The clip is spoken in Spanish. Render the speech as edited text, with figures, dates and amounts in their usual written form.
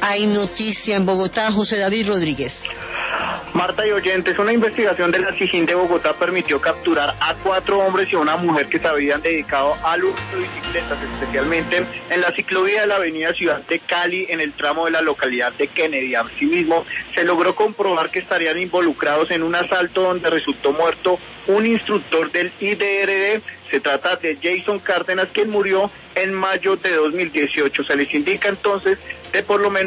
Hay noticia en Bogotá, José David Rodríguez. Marta y oyentes, una investigación de la SIJIN de Bogotá permitió capturar a 4 hombres y a una mujer que se habían dedicado al uso de bicicletas, especialmente en la ciclovía de la avenida Ciudad de Cali, en el tramo de la localidad de Kennedy. Asimismo, se logró comprobar que estarían involucrados en un asalto donde resultó muerto un instructor del IDRD. Se trata de Jason Cárdenas, quien murió en mayo de 2018. Se les indica entonces de por lo menos